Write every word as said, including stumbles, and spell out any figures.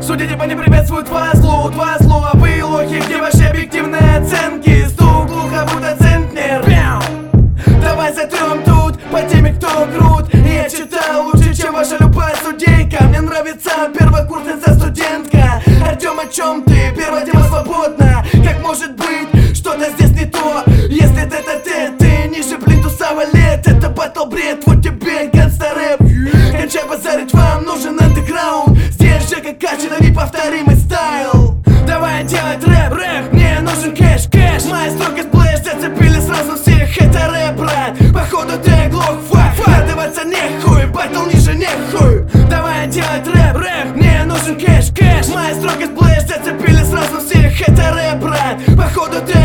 Судите по не приветствуют вас, зло, два слова. Вы лохи, где ваши объективные оценки? Стук глухо, будто центнер. Давай затрем тут по теме, кто крут. Я читал лучше, чем ваша любая судейка. Мне нравится первокурсница студентка. Артем, о чем ты? Первая тема свободна. Как может быть, что-то здесь не то? Если ты это ты, ты ниже плинтуса валет. Это батл бред, вот тебе гангста рэп. Кончай базарить, вам нужен андеграунд. Здесь же как качано неповторимый стайл. Давай делать рэп, рэп, мне нужен кэш, кэш. Моя строгость блэш, зацепили сразу всех. Это рэп, брат, походу ты оглох, фак. Вкладываться нехуй, батл ниже нехуй. Давай делать рэп, рэп, мне нужен кэш, кэш. Моя строгость блэш, зацепили сразу всех. Это рэп, брат, походу ты